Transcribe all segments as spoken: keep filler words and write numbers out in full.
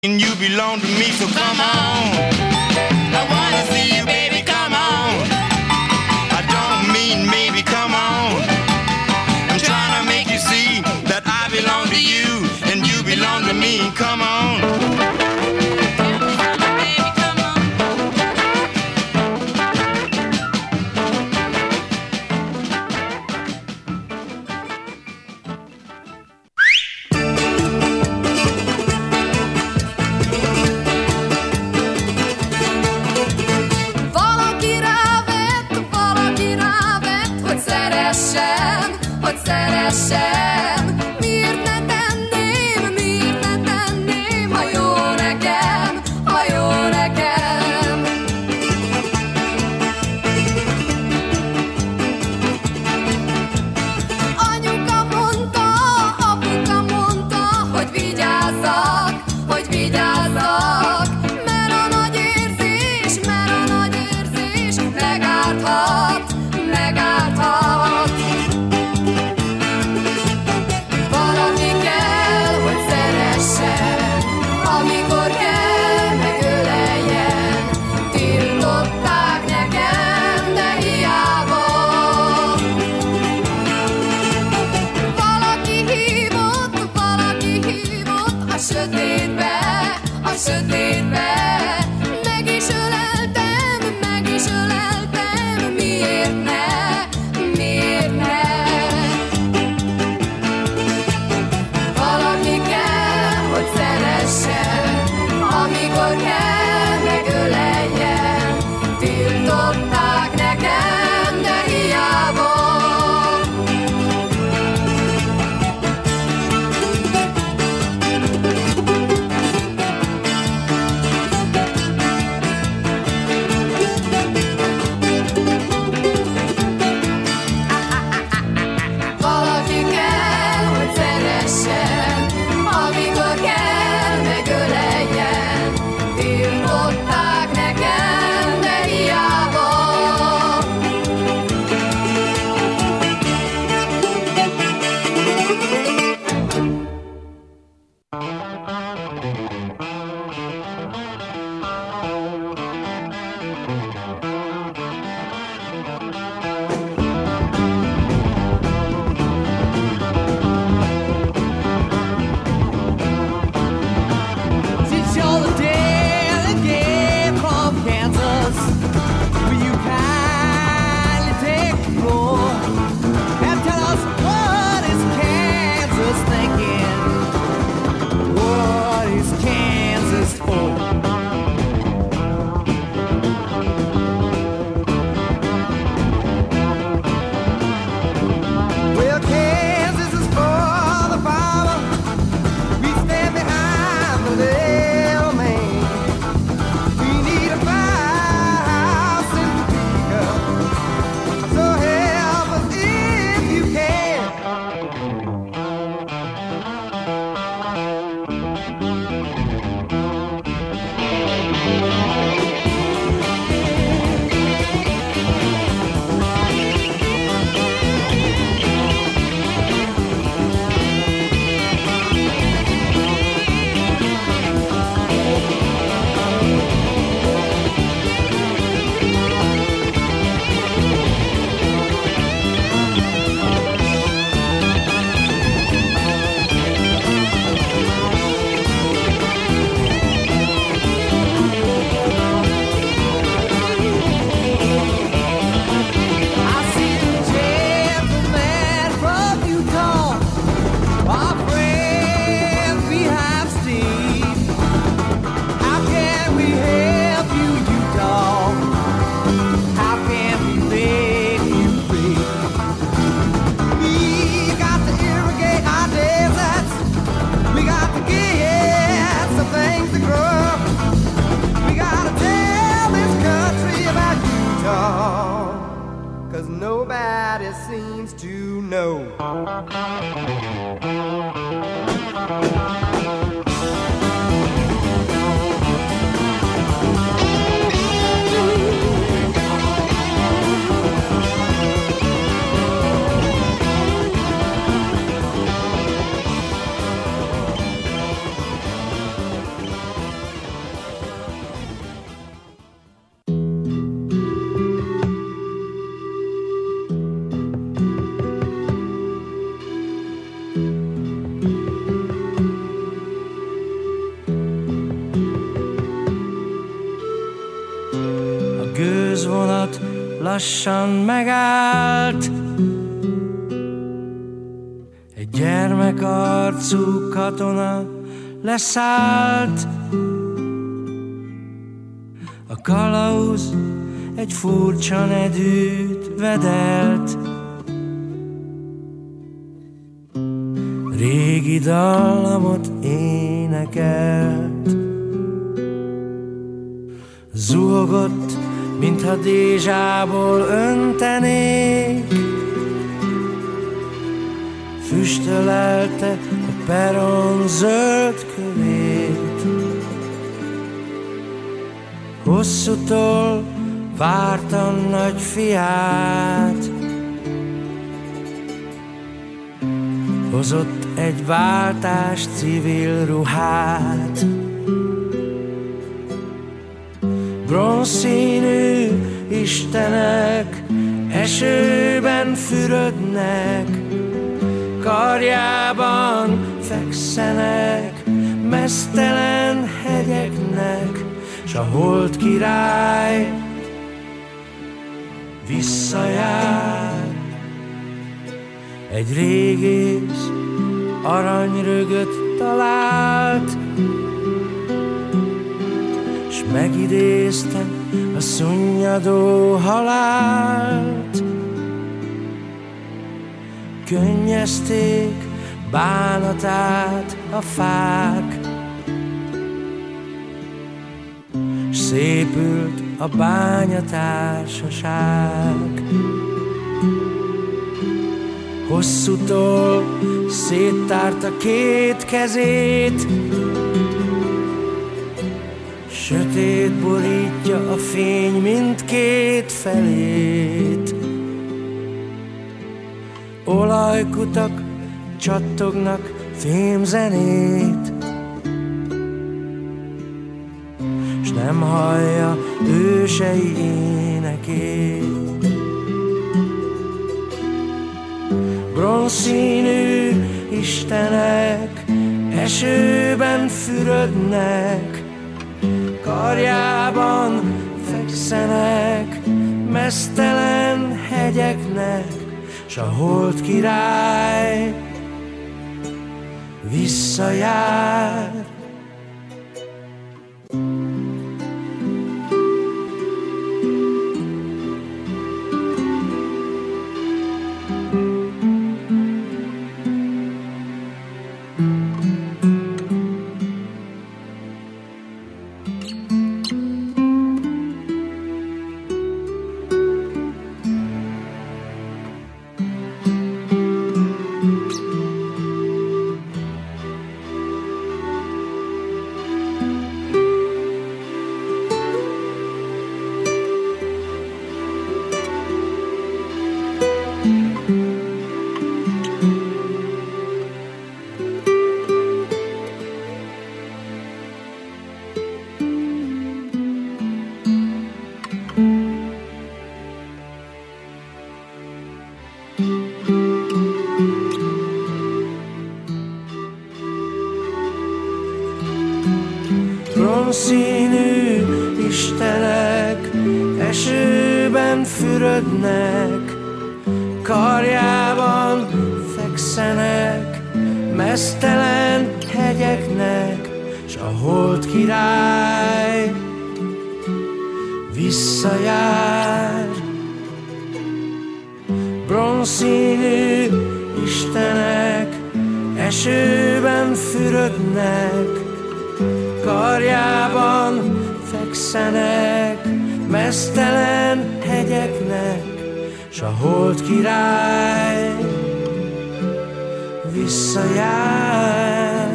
And you belong to me, so come on. I wanna see you, baby, come on. I don't mean maybe, come on. I'm trying to make you see that I belong to you and you belong to me, come on. Miért ne tenném, miért ne tenném, ha jó nekem, ha jó nekem. Anyuka mondta, apuka mondta, hogy vigyázzak, hogy vigyázzak, mert a nagy érzés, mert a nagy érzés megárthat, megárthat. Amikor kell, megöleljen, tiltották nekem, de hiába. Valaki hívott, valaki hívott a sötétbe, a sötétbe. Meg is öleltem, meg is öleltem, miért ne, miért ne. Valaki kell, hogy szeressen, amikor kell, megöleljen, tiltották nekem, de hiába. Valaki kell, hogy szeressen, amikor kell, megöleljen, tiltották nekem, de hiába. Since you're the delegate from Kansas, will you kindly take the floor and tell us what is Kansas thinking? What is Kansas for? Well, Kansas is for the farmer. We stand behind the little man. We need a firehouse in Topeka, so help us if you can. I see the gentleman from Utah, our friend behind Steve. How can we help you, Utah? How can we make you free? We got to irrigate our deserts. We got to get some things to grow. We got to tell this country about Utah, 'cause nobody seems to know. gőzvonat lassan megállt. Egy gyermekarcú katona leszállt. A kalauz egy furcsa nedűt vedelt. Régi dallamot énekelt. Zuhogott, mintha dézsából öntenék. Füstölelte a peron zöld kövét. Hosszú toll várta nagy fiát. Hozott egy váltás civil ruhát. Bronzszínű istenek esőben fürödnek. Karjában fekszenek meztelen hegyeknek, s a hold király visszajár. Egy régész aranyrögöt talált, s megidézte a szunnyadó halált. Könnyezték bánatát a fák, s szépült a bányatársaság. Hosszú toll széttárta két kezét, sötét borítja a fény mindkét felét. Olajkutak csattognak fémzenét, s nem hallja ősei énekét. Bronzszínű istenek esőben fürödnek. Karjában fekszenek meztelen hegyeknek, s a hold király visszajár. Bronzszínű istenek esőben fürödnek. Karjában fekszenek meztelen hegyeknek, s a hold király visszajár. Bronzszínű istenek esőben fürödnek. Karjában fekszenek meztelen hegyeknek, s a hold király visszajár.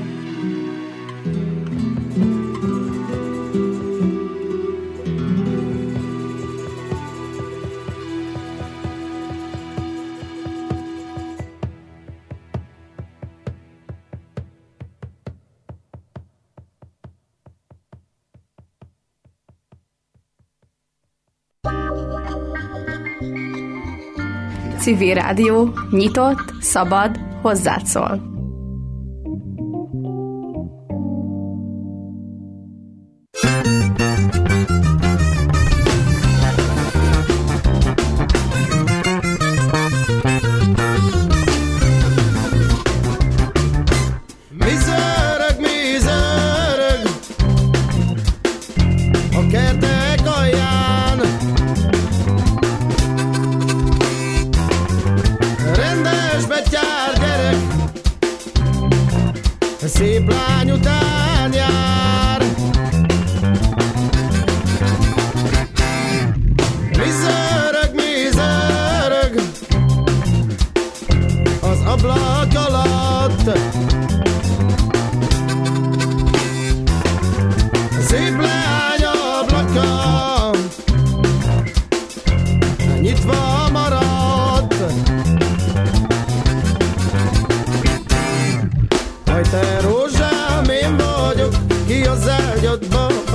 Civil Rádió, nyitott, szabad, hozzád szól.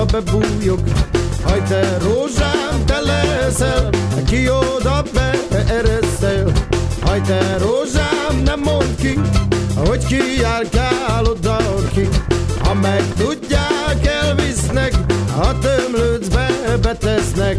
ha bebújok. Haj te rózsám, te leszel, ki oda beereszel. Haj te rózsám, nem mondd ki, hogy ki járkálod ki. Ha megtudják, elvisznek, a tömlőcbe betesznek.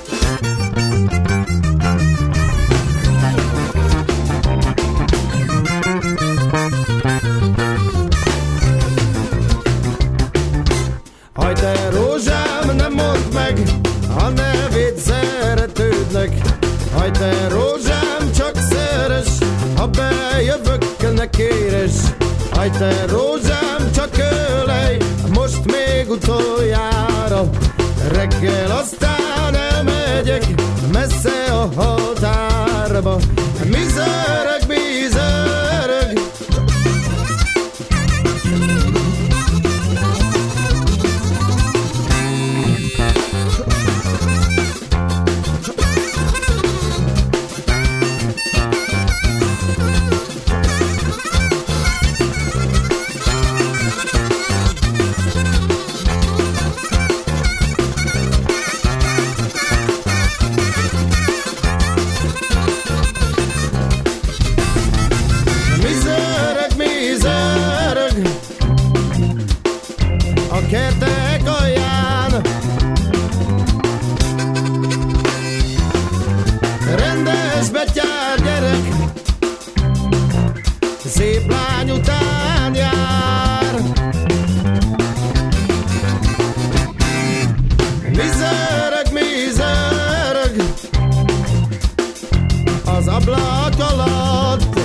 Haj te rózsám, nem mondd meg a nevét szeretődnek. Haj te rózsám, csak szeres, ha bejövök, ne kéres. Haj te rózsám, csak ölej, most még utoljára. Reggel aztán elmegyek messze a határba. Mizereg, mizereg. Kertek alján rendes betyár gyerek, szép lány után jár. Mizereg, mizereg az ablak alatt.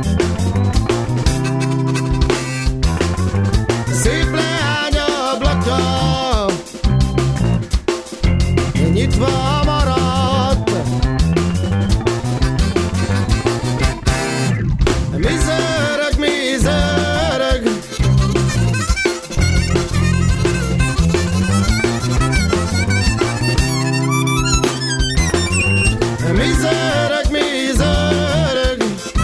Szép leány ablaka nyitva maradt. Mizereg, mizereg. Mizereg, mizereg.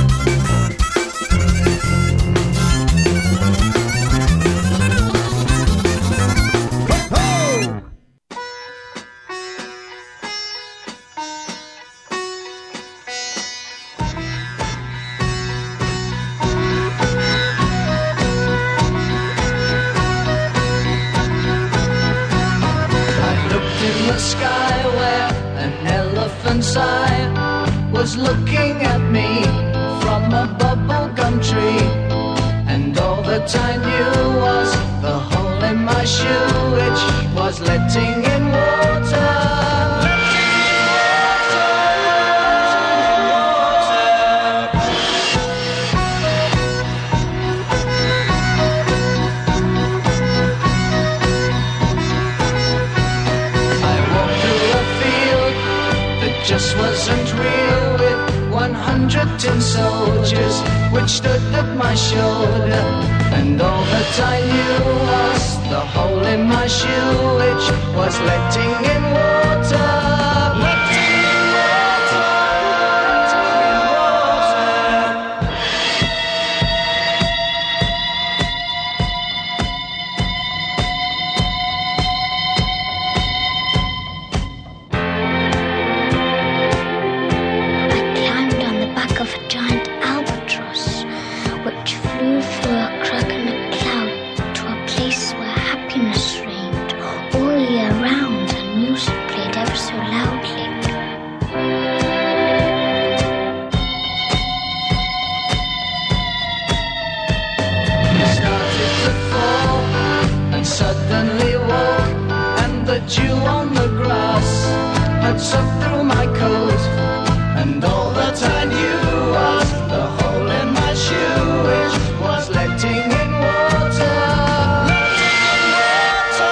Was looking at me from a bubblegum tree, and all that I knew was the hole in my shoe, which was letting in water. I walked through a field that just wasn't real, with one hundred tin soldiers which stood at my shoulder, and all that I knew was the hole in my shoe, which was letting in water. Letting in water. Letting in water. Of a giant albatross, which flew through a crack in the cloud to a place where happiness reigned all year round and music played ever so loudly. It started to fall and suddenly woke, and the dew on the grass had sucked through my coat, and all that I knew was the hole in my shoe, which was letting in water. Letting in water.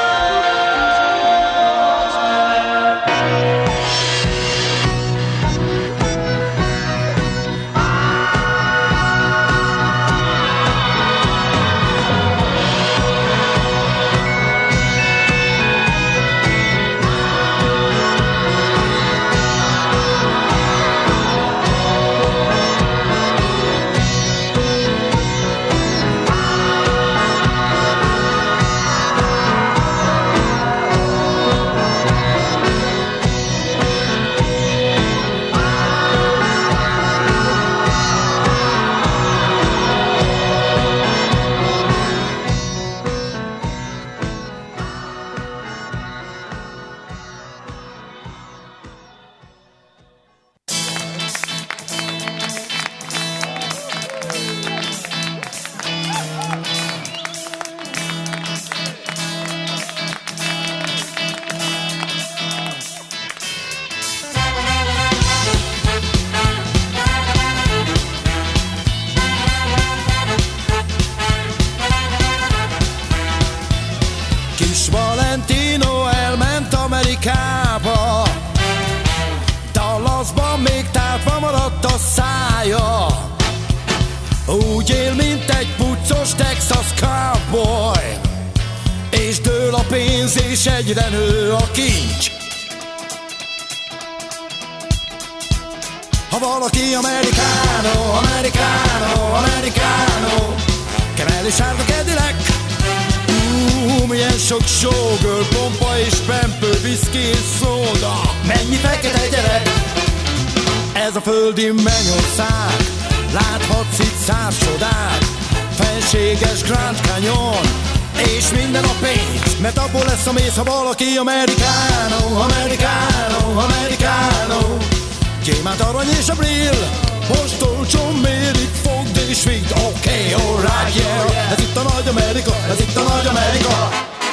Valentino elment Amerikába, Dallasban még tátva maradt a szája. Úgy él, mint egy puccos Texas cowboy, és dől a pénz, és egyre nő a kincs. Ha valaki americano, americano, americano, kemel és sárga Cadillac, uh, milyen sok showgirl, pompa és pempő, viszki és szóda, mennyi fekete gyerek. Ez a földi mennyország, láthatsz itt száz csodát, fenséges Grand Canyon, és minden a pénz, mert abból lesz a mész, ha valaki americano, americano, americano. Gyémánt, arany és a brill, most olcsó mérik, fogd és vidd, oké, okay, alright, yeah. Ez itt a nagy Amerika, ez itt a nagy Amerika.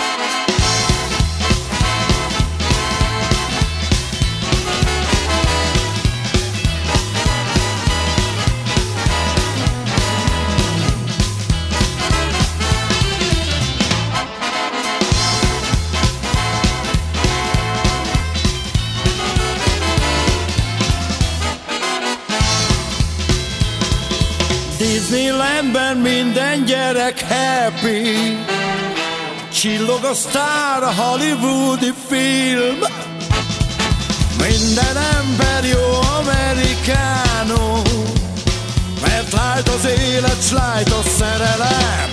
Disneylandben minden gyerek happy, csillog a sztár, a hollywoodi film. Minden ember jó americano, mert light az élet, s light a szerelem.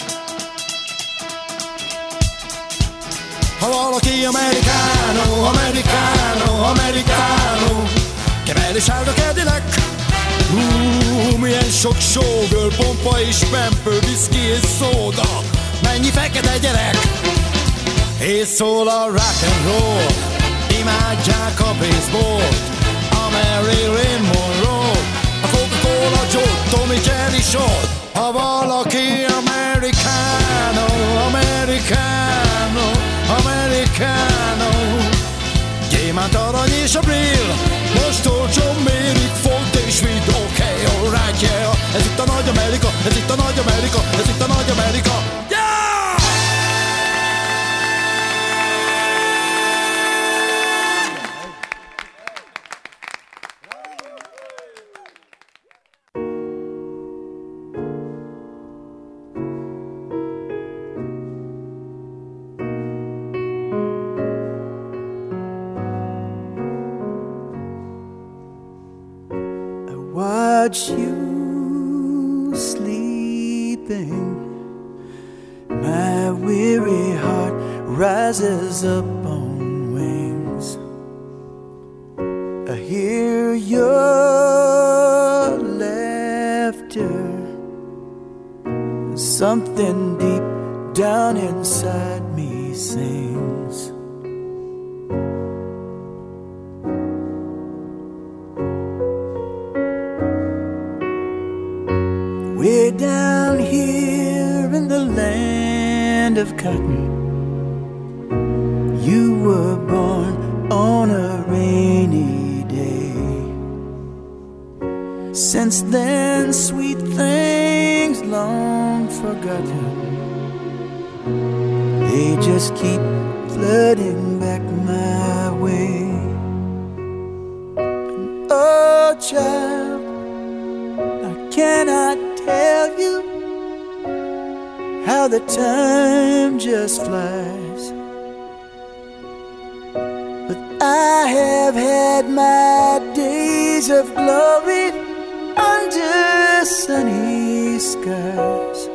Ha valaki americano, americano, americano, kemel és sárga Cadillac, uh, milyen sok showgirl, pompa és pempő, viszki és szóda, mennyi fekete gyerek. És szól a rock and roll, imádják a baseballt, a Marilyn Monroe, a Coca-Cola Joe, Tommy Jerry Short. Ha valaki americano, americano, americano, gyémánt, arany és a brill, most olcsó mérik, fogd és vidd, oké, okay, alright, yeah. Ez itt a nagy Amerika, ez itt a nagy Amerika, ez itt a nagy Amerika, yeah! Watch you sleeping, my weary heart rises up on wings. I hear your laughter, something deep down inside me sings. Way down here in the land of cotton, you were born on a rainy day. Since then, sweet things long forgotten, they just keep flooding back my way. Oh, child, I cannot tell you how the time just flies, but I have had my days of glory under sunny skies.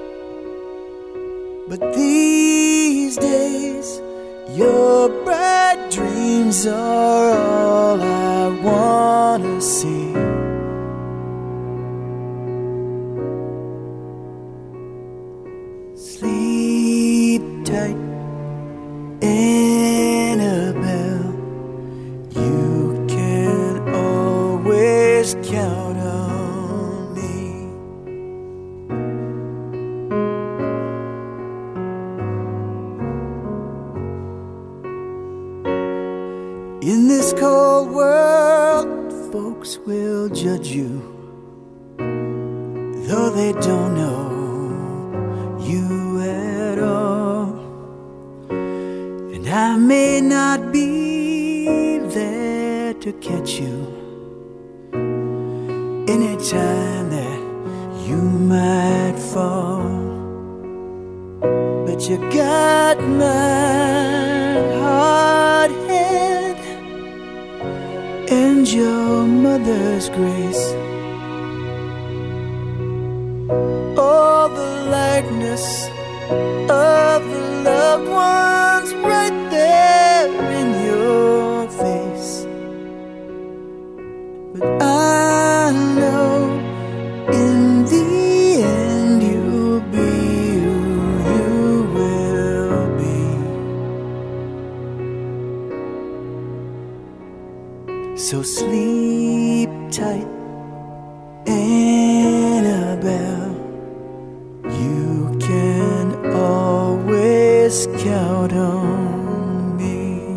But these days, your bright dreams are all I wanna see. Sleep tight, Annabelle, you can always count on me. In this cold world, folks will judge you, though they don't know you at all. And I may not be there to catch you anytime that you might fall, but you got my hard head and your mother's grace. Oh, the likeness of the loved ones right there in your face. But I know in the end you'll be who you will be. So sleep tight, Annabelle. You can always count on me.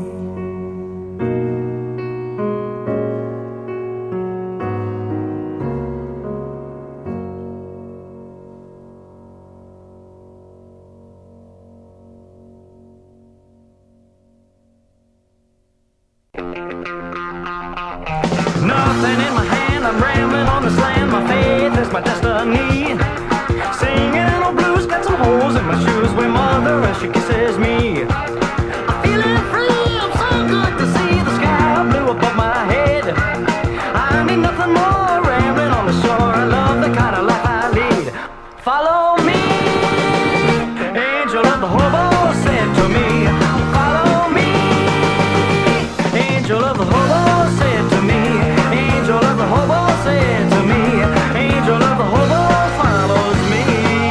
Nothing in my hand, I'm rambling on this land. My faith is my destiny. Singing in old blues, got some holes in my shoes where mother as she kisses me. I'm feeling free, I'm so good to see the sky blue above my head. I need nothing more, rambling on the shore. I love the kind of life I lead. Follow me, angel of the hobo said to me. Follow me, angel of the hobo said to me. Angel of the hobo said to me. Angel of the hobo follows me.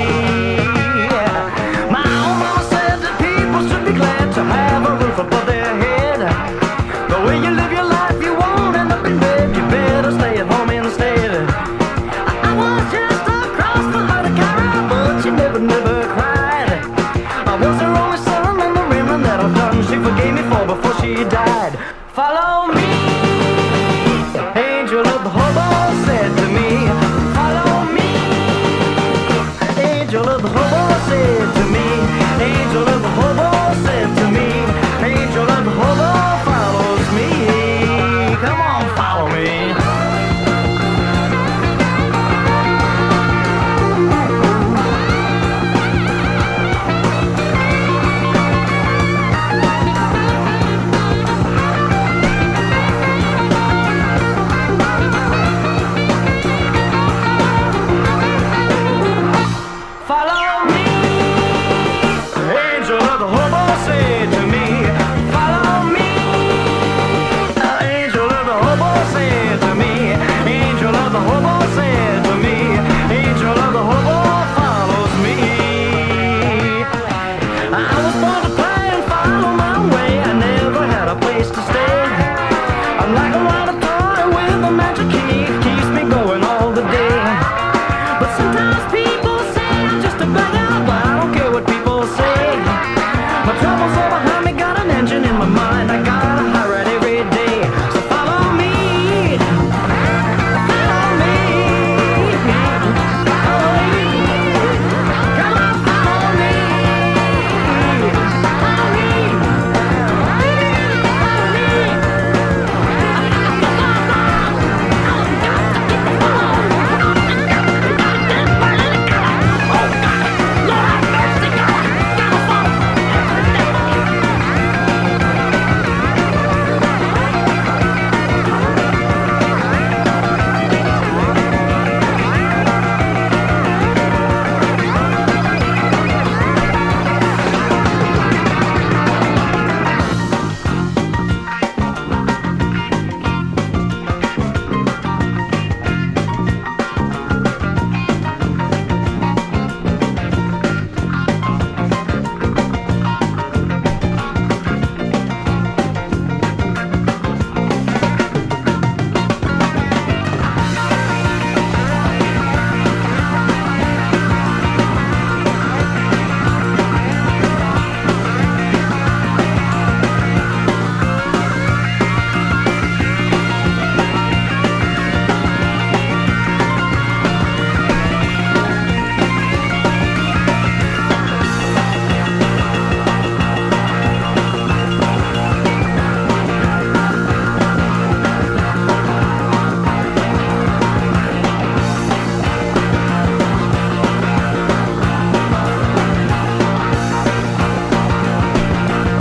My own mama said that people should be glad to have a roof above their head. The way you live your life, you won't end up in bed. You better stay at home instead. I, I was just across the Hurricane, but she never, never cried. I was her only son, and the rambling that I've done, she forgave me for before she died. Follow me, angel of the hobo said to me. Follow me, angel of the hobo said to me. Angel of the hobo said to me. Angel of the hobo follows me. Come on, follow me. Follow me, angel of the hobo said to me. Follow me, uh, angel of the hobo said to me. Angel of the hobo said to me. Angel of the hobo follows me. I was born to play and follow my way. I never had a place to stay. I'm like a wild toy with a magic key, keeps me going all the day. But sometimes people say I'm just a bugger, but I don't care what people say. My trouble's all behind